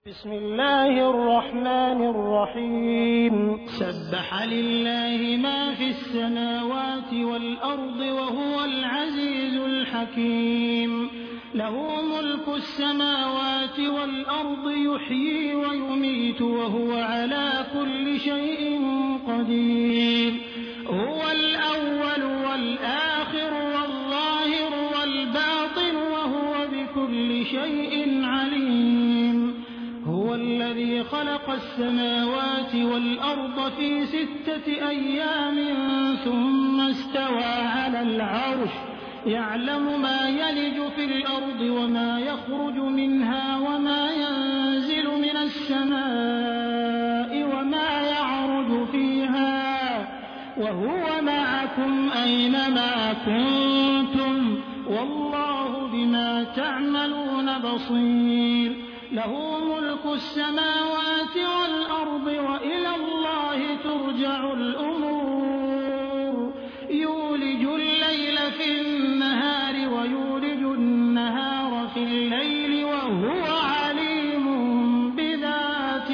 بسم الله الرحمن الرحيم سبح لله ما في السماوات والأرض وهو العزيز الحكيم له ملك السماوات والأرض يحيي ويميت وهو على كل شيء قدير هو الأول والآخر والظاهر والباطن وهو بكل شيء عليم هو الذي خلق السماوات والأرض في 6 أيام ثم استوى على العرش يعلم ما يلج في الأرض وما يخرج منها وما ينزل من السماء وما يعرج فيها وهو معكم أينما كنتم والله بما تعملون بصير له ملك السماوات والأرض وإلى الله ترجع الأمور يولج الليل في النهار ويولج النهار في الليل وهو عليم بذات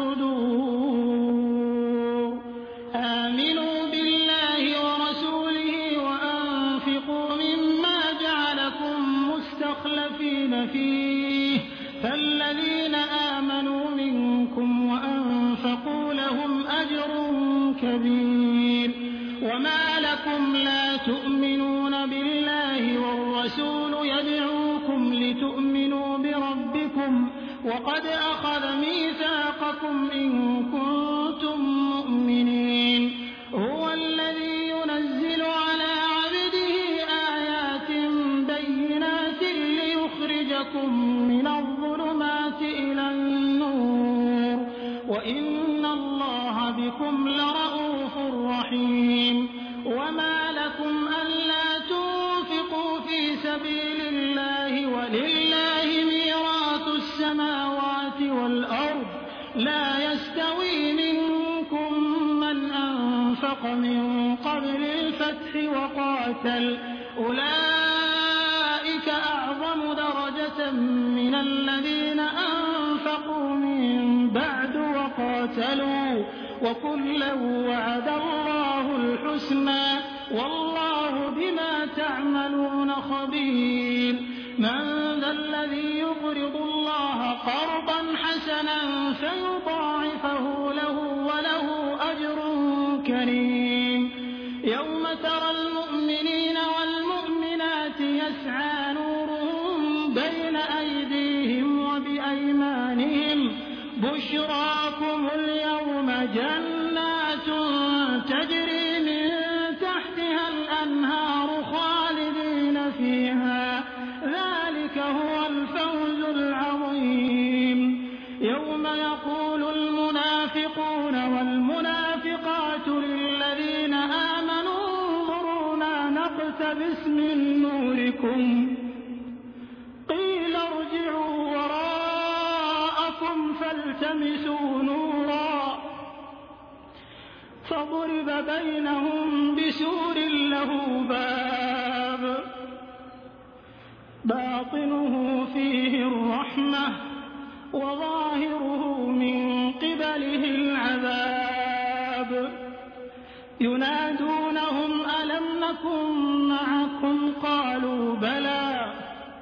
الصدور آمنوا بالله ورسوله وأنفقوا مما جعلكم مستخلفين فيه فالذين آمنوا منكم وأنفقوا لهم أجر كبير وما لكم لا تؤمنون بالله والرسول يدعوكم لتؤمنوا بربكم وقد أخذ ميثاقكم إن كنتم مؤمنين هو الذي ينزل على عبده آيات بينات ليخرجكم من الظلمات إلى النور وإن الله بكم لرءوف رحيم وما لكم ألا تنفقوا في سبيل الله ولله ميراث السماوات والأرض لا يستوي منكم من أنفق من قبل الفتح وقاتل أولئك أعظم درجة من الذين أنفقوا من بعد وقاتلوا وكلا وعد الله الحسنى والله بما تعملون خبير من ذا الذي يقرض الله قرضا حسنا فيضاعفه له وله أجر كريم يوم ترى المؤمنين والمؤمنات يسعى نورهم بين أيديهم وبأيمانهم بشراكم اليوم جنات تجري من تحتها الأنهار خالدين فيها ذلك هو الفوز العظيم يوم يقول المنافقون والمنافقات للذين آمنوا انظرونا نقتبس من نوركم قيل ارجعوا وراءكم فالتمسوا نورا فضرب بينهم بسور له باب باطنه فيه الرحمة وظاهره من قبله العذاب ينادونهم ألم نكن معكم قالوا بلى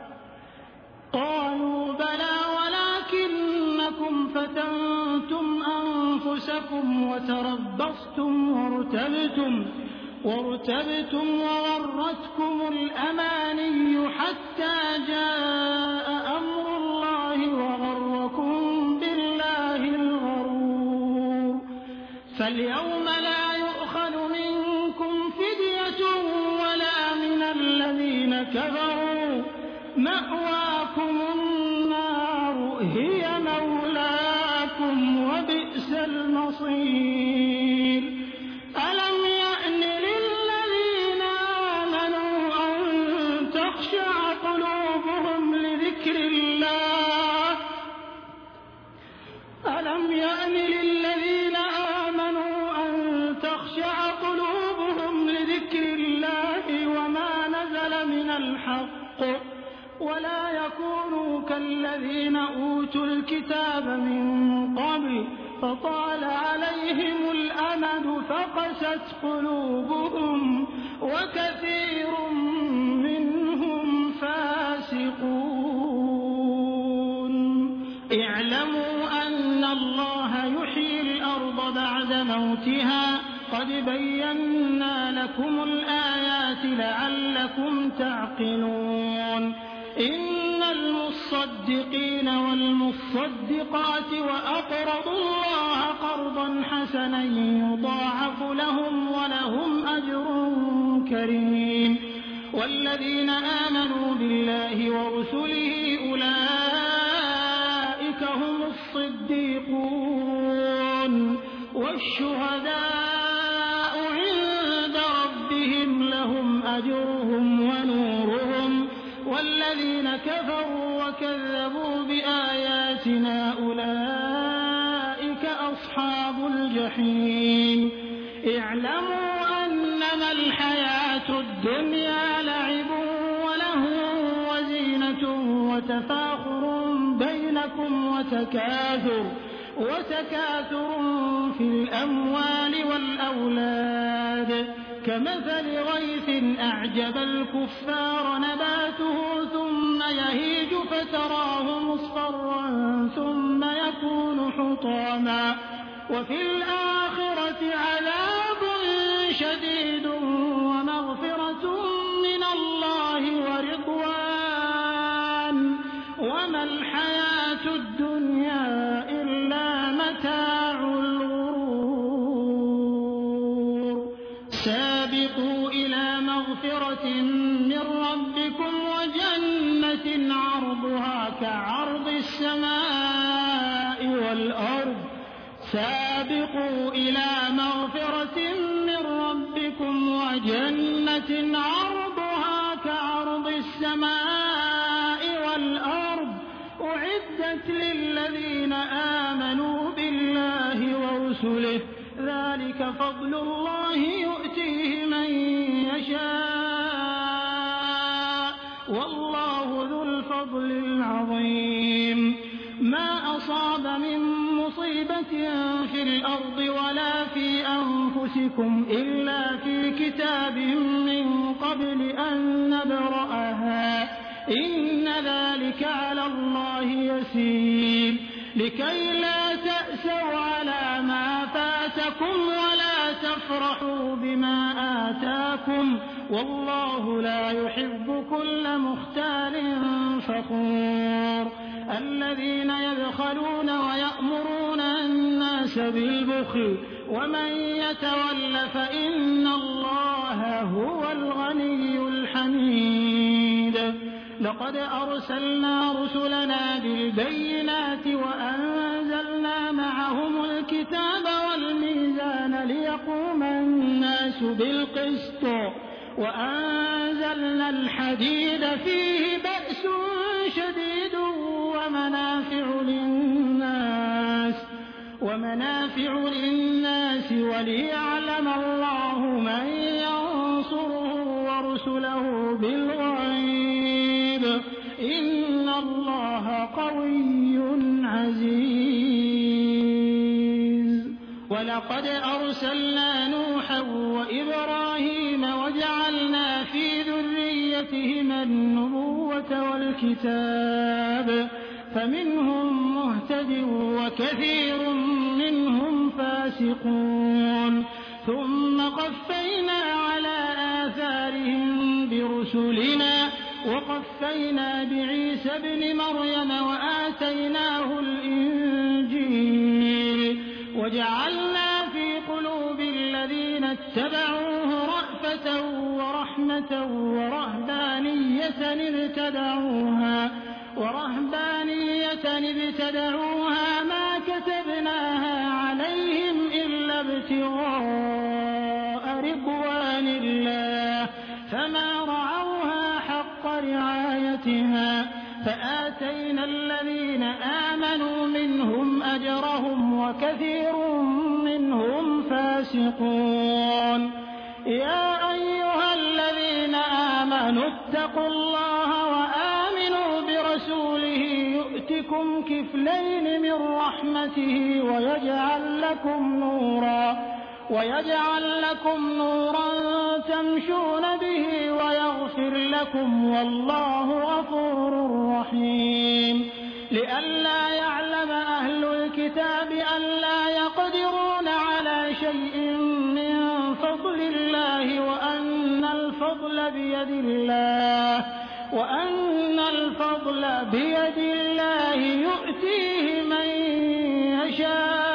ولكنكم فتنتم أنفسكم وتربصتم وارتبتم وغرتكم الأماني حتى جاء أمر الله وغركم بالله الغرور فاليوم لا يؤخذ منكم فدية ولا من الذين كفروا مأواكم النار هي مولاكم وبئس المصير ألم يأن للذين آمنوا أن تخشع قلوبهم لذكر الله وما نزل من الحق ولا يكونوا كالذين أوتوا الكتاب من قبل فطال عليهم الأمد فقست قلوبهم وكثير منهم فاسقون. اعلموا أن الله يحيي الأرض بعد موتها قد بينا لكم الآيات لعلكم تعقلون. إن المصدقين والمصدقات وأقرضوا الله قرضا حسنا يضاعف لهم ولهم أجر كريم. والذين آمنوا بالله ورسله أولئك هم الصديقون والشهداء عند ربهم لهم أجرهم ونورهم. والذين كفروا وكذبوا بآياتنا أولئك أصحاب الجحيم. اعلموا أنما الحياة الدنيا لعب ولهو وزينة وتفاخر بينكم وتكاثر في الأموال والأولاد كمثل غيث أعجب الكفار نباته ثم يهيج فتراه مصفرا ثم يكون حطاما وفي الآخرة عذاب شديد ومغفرة من الله ورضوان وما الحياة الدنيا إلا متاع الغرور. سابقوا إلى مغفرة من ربكم وجنة عرضها كعرض السماء والأرض سابقوا إلى مغفرة من ربكم وجنة عرضها كعرض السماء والأرض أعدت للذين آمنوا بالله ورسله ذلك فضل الله يؤتيه من يشاء والله ذو الفضل العظيم. ما أصاب من مصيبة في الأرض ولا في أنفسكم إلا في كتاب من قبل أن نبرأها إن ذلك على الله يسير. لكي لا تأسوا على ما فاتكم ولا تفرحوا بما آتاكم والله لا يحب كل مختال فخور. الذين يبخلون ويأمرون الناس بالبخل ومن يتول فإن الله هو الغني الحميد. لقد أرسلنا رسلنا بالبينات وأنزلنا معهم الكتاب والميزان ليقوم الناس بالقسط وأنزلنا الحديد فيه بأس شديد ومنافع للناس وليعلم الله من ينصره ورسله بالغيب إن الله قوي عزيز. ولقد أرسلنا نوحا وإبراهيم وجعلنا في ذريتهما النبوة والكتاب فمنهم مهتد وكثير منهم فاسقون. ثم قفينا على آثارهم برسلنا وقفينا بعيسى ابن مريم وآتيناه الإنجيل وجعلنا في قلوب الذين اتبعوه رأفة ورحمة ورهبانية ابتدعوها ما كتبناها عليهم إلا ابتغاء رضوان الله فما رعوها حق رعايتها فآتينا الذين آمنوا منهم أجرهم وكثير منهم فاسقون. يا أيها الذين آمنوا اتقوا الله وآمنوا يزدكم كفلين من رحمته ويجعل لكم نورا تمشون به ويغفر لكم والله غفور رحيم لئلا يعلم أهل الكتاب ألا يقدرون على شيء من فضل الله وأن الفضل بيد الله يؤتيه من يشاء